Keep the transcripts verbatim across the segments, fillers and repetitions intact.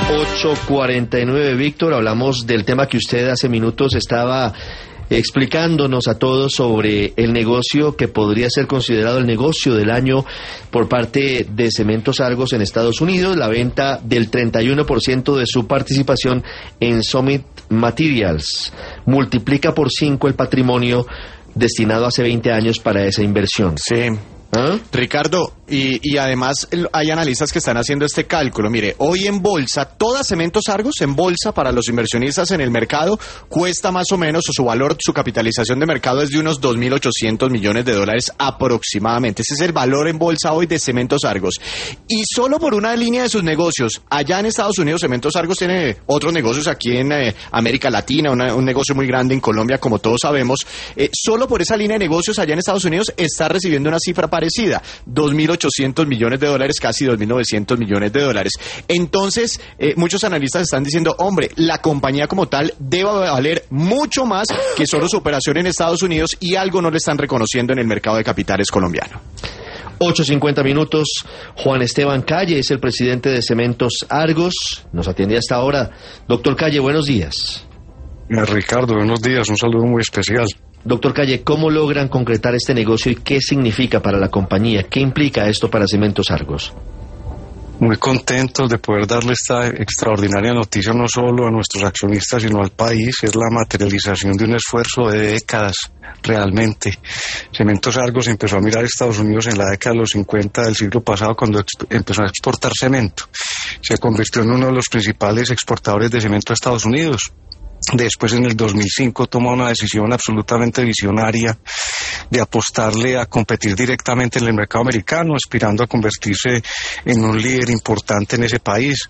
ocho cuarenta y nueve, Víctor, hablamos del tema que usted hace minutos estaba explicándonos a todos sobre el negocio que podría ser considerado el negocio del año por parte de Cementos Argos en Estados Unidos, la venta del treinta y uno por ciento de su participación en Summit Materials. Multiplica por cinco el patrimonio destinado hace veinte años para esa inversión. Sí. ¿Ah? Ricardo, y, y además hay analistas que están haciendo este cálculo. Mire, hoy en bolsa, toda Cementos Argos en bolsa para los inversionistas en el mercado cuesta más o menos, o su valor, su capitalización de mercado es de unos dos mil ochocientos millones de dólares aproximadamente. Ese es el valor en bolsa hoy de Cementos Argos. Y solo por una línea de sus negocios, allá en Estados Unidos, Cementos Argos tiene otros negocios aquí en eh, América Latina, una, un negocio muy grande en Colombia, como todos sabemos. Eh, solo por esa línea de negocios allá en Estados Unidos está recibiendo una cifra parecida, dos mil ochocientos millones de dólares, casi dos mil novecientos millones de dólares. Entonces, eh, muchos analistas están diciendo, hombre, la compañía como tal debe valer mucho más que solo su operación en Estados Unidos, y algo no le están reconociendo en el mercado de capitales colombiano. ocho cincuenta minutos, Juan Esteban Calle es el presidente de Cementos Argos, nos atiende hasta ahora. Doctor Calle, buenos días. Ricardo, buenos días, un saludo muy especial. Doctor Calle, ¿cómo logran concretar este negocio y qué significa para la compañía? ¿Qué implica esto para Cementos Argos? Muy contentos de poder darle esta extraordinaria noticia no solo a nuestros accionistas, sino al país. Es la materialización de un esfuerzo de décadas, realmente. Cementos Argos empezó a mirar a Estados Unidos en la década de los cincuenta del siglo pasado, cuando empezó a exportar cemento. Se convirtió en uno de los principales exportadores de cemento a Estados Unidos. Después, en el dos mil cinco, tomó una decisión absolutamente visionaria de apostarle a competir directamente en el mercado americano, aspirando a convertirse en un líder importante en ese país.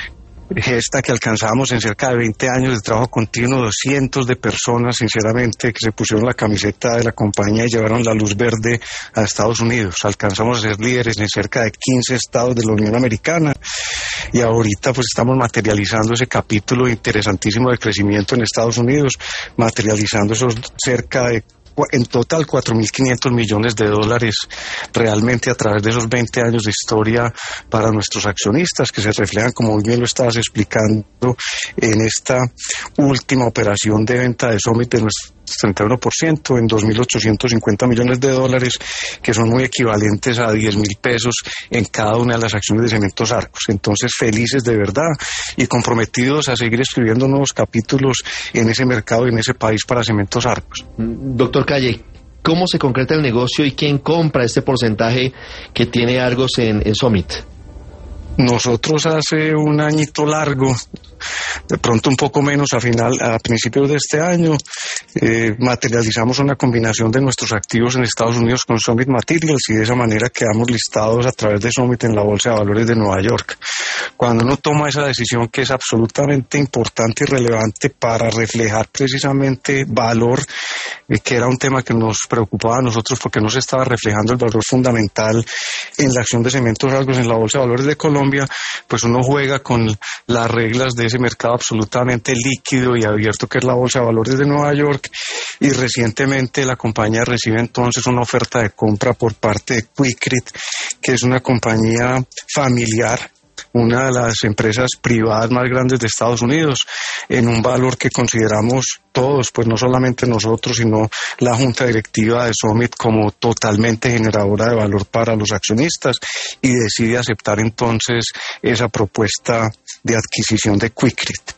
Gesta que alcanzamos en cerca de veinte años de trabajo continuo, cientos de personas, sinceramente, que se pusieron la camiseta de la compañía y llevaron la luz verde a Estados Unidos. Alcanzamos a ser líderes en cerca de quince estados de la Unión Americana, y ahorita pues estamos materializando ese capítulo interesantísimo de crecimiento en Estados Unidos, materializando esos cerca de en total cuatro mil quinientos millones de dólares realmente a través de esos veinte años de historia para nuestros accionistas, que se reflejan, como muy bien lo estabas explicando, en esta última operación de venta de Summit de nuestro treinta y uno por ciento en dos mil ochocientos cincuenta millones de dólares, que son muy equivalentes a diez mil pesos en cada una de las acciones de Cementos Argos. Entonces, felices de verdad y comprometidos a seguir escribiendo nuevos capítulos en ese mercado y en ese país para Cementos Argos. Doctor Calle, ¿cómo se concreta el negocio y quién compra este porcentaje que tiene Argos en, en Summit? Nosotros hace un añito largo, de pronto un poco menos a final, a principios de este año, eh, materializamos una combinación de nuestros activos en Estados Unidos con Summit Materials, y de esa manera quedamos listados a través de Summit en la Bolsa de Valores de Nueva York. Cuando uno toma esa decisión, que es absolutamente importante y relevante para reflejar precisamente valor, eh, que era un tema que nos preocupaba a nosotros porque no se estaba reflejando el valor fundamental en la acción de Cementos Argos en la Bolsa de Valores de Colombia, pues uno juega con las reglas de ese mercado absolutamente líquido y abierto que es la Bolsa de Valores de Nueva York, y recientemente la compañía recibe entonces una oferta de compra por parte de Quikrete, que es una compañía familiar, una de las empresas privadas más grandes de Estados Unidos, en un valor que consideramos todos, pues no solamente nosotros, sino la junta directiva de Summit, como totalmente generadora de valor para los accionistas, y decide aceptar entonces esa propuesta de adquisición de Quikrete.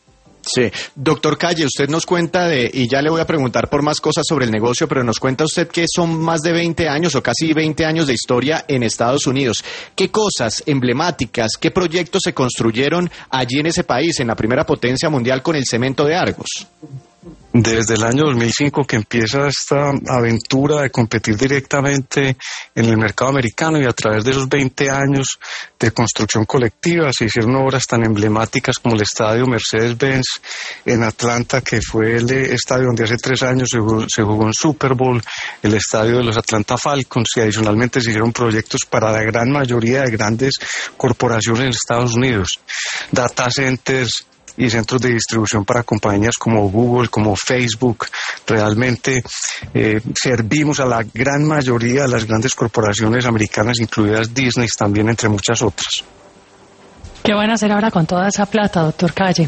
Sí, doctor Calle, usted nos cuenta de, y ya le voy a preguntar por más cosas sobre el negocio, pero nos cuenta usted que son más de veinte años o casi veinte años de historia en Estados Unidos. ¿Qué cosas emblemáticas, qué proyectos se construyeron allí en ese país, en la primera potencia mundial con el cemento de Argos? Desde el año dos mil cinco que empieza esta aventura de competir directamente en el mercado americano, y a través de esos veinte años de construcción colectiva se hicieron obras tan emblemáticas como el estadio Mercedes-Benz en Atlanta, que fue el estadio donde hace tres años se jugó, se jugó un Super Bowl, el estadio de los Atlanta Falcons, y adicionalmente se hicieron proyectos para la gran mayoría de grandes corporaciones en Estados Unidos, data centers y centros de distribución para compañías como Google, como Facebook. Realmente eh, servimos a la gran mayoría de las grandes corporaciones americanas, incluidas Disney también, entre muchas otras. ¿Qué van a hacer ahora con toda esa plata, doctor Calle?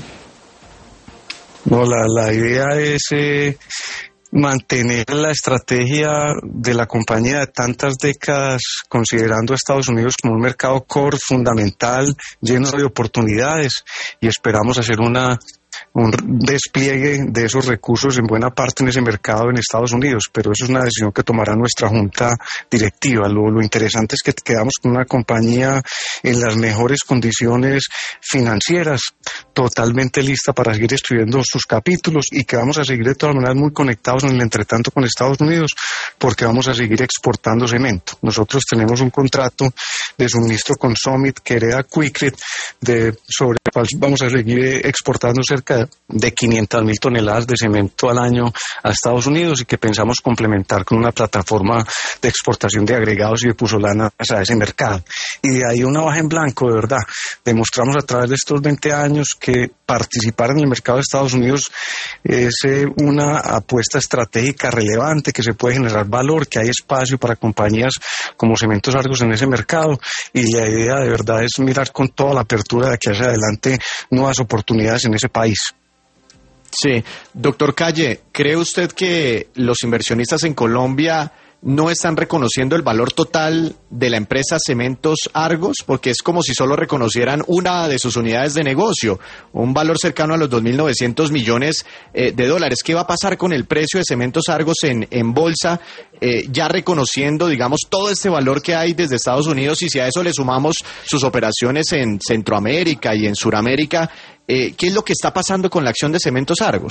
No, la, la idea es eh, mantener la estrategia de la compañía de tantas décadas, considerando a Estados Unidos como un mercado core fundamental, lleno de oportunidades, y esperamos hacer una un despliegue de esos recursos en buena parte en ese mercado en Estados Unidos, pero eso es una decisión que tomará nuestra junta directiva. Lo, lo interesante es que quedamos con una compañía en las mejores condiciones financieras, totalmente lista para seguir escribiendo sus capítulos, y que vamos a seguir de todas maneras muy conectados en el entretanto con Estados Unidos, porque vamos a seguir exportando cemento. Nosotros tenemos un contrato de suministro con Summit que hereda Quikrete, de, sobre el cual vamos a seguir exportando cerca de quinientas mil toneladas de cemento al año a Estados Unidos, y que pensamos complementar con una plataforma de exportación de agregados y de puzolanas a ese mercado. Y de ahí una hoja en blanco, de verdad. Demostramos a través de estos veinte años que participar en el mercado de Estados Unidos es eh, una apuesta estratégica relevante, que se puede generar valor, que hay espacio para compañías como Cementos Argos en ese mercado, y la idea de verdad es mirar con toda la apertura de aquí hacia adelante nuevas oportunidades en ese país. Sí, doctor Calle, ¿cree usted que los inversionistas en Colombia no están reconociendo el valor total de la empresa Cementos Argos? Porque es como si solo reconocieran una de sus unidades de negocio, un valor cercano a los dos mil novecientos millones eh, de dólares. ¿Qué va a pasar con el precio de Cementos Argos en, en bolsa, eh, ya reconociendo, digamos, todo este valor que hay desde Estados Unidos? Y si a eso le sumamos sus operaciones en Centroamérica y en Suramérica, eh, ¿qué es lo que está pasando con la acción de Cementos Argos?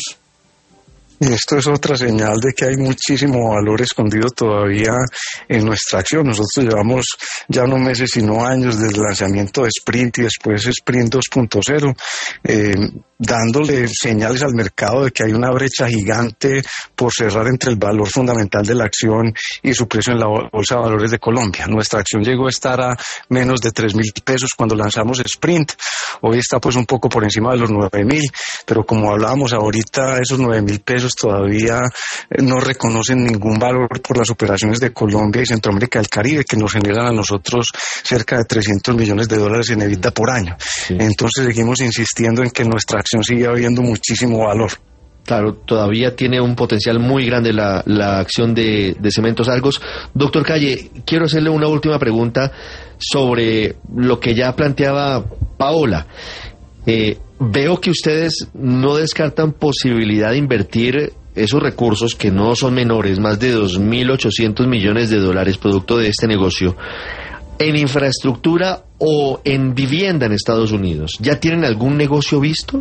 Y esto es otra señal de que hay muchísimo valor escondido todavía en nuestra acción. Nosotros llevamos ya no meses sino años desde el lanzamiento de Sprint y después Sprint dos punto cero, eh, dándole señales al mercado de que hay una brecha gigante por cerrar entre el valor fundamental de la acción y su precio en la Bolsa de Valores de Colombia. Nuestra acción llegó a estar a menos de tres mil pesos cuando lanzamos Sprint. Hoy está pues un poco por encima de los nueve mil, pero como hablábamos ahorita, esos nueve mil pesos todavía no reconocen ningún valor por las operaciones de Colombia y Centroamérica del Caribe, que nos generan a nosotros cerca de trescientos millones de dólares en EBITDA por año. Sí. Entonces seguimos insistiendo en que nuestra acción sigue habiendo muchísimo valor. Claro, todavía tiene un potencial muy grande la, la acción de, de Cementos Argos. Doctor Calle, quiero hacerle una última pregunta sobre lo que ya planteaba Paola. Eh, veo que ustedes no descartan posibilidad de invertir esos recursos, que no son menores, más de dos mil ochocientos millones de dólares producto de este negocio, en infraestructura o en vivienda en Estados Unidos. ¿Ya tienen algún negocio visto?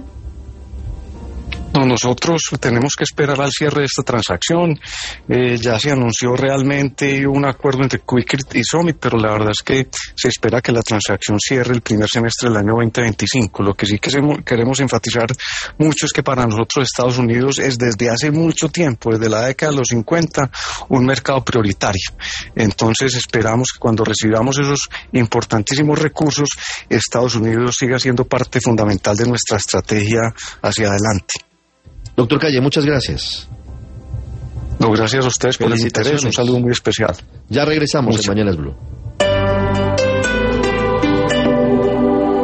No, nosotros tenemos que esperar al cierre de esta transacción. Eh, ya se anunció realmente un acuerdo entre Quikrete y Summit, pero la verdad es que se espera que la transacción cierre el primer semestre del año veinte veinticinco. Lo que sí que queremos enfatizar mucho es que para nosotros Estados Unidos es desde hace mucho tiempo, desde la década de los cincuenta, un mercado prioritario. Entonces esperamos que cuando recibamos esos importantísimos recursos, Estados Unidos siga siendo parte fundamental de nuestra estrategia hacia adelante. Doctor Calle, muchas gracias. No, gracias a ustedes por el interés. Un saludo muy especial. Ya regresamos en Mañanas Blue.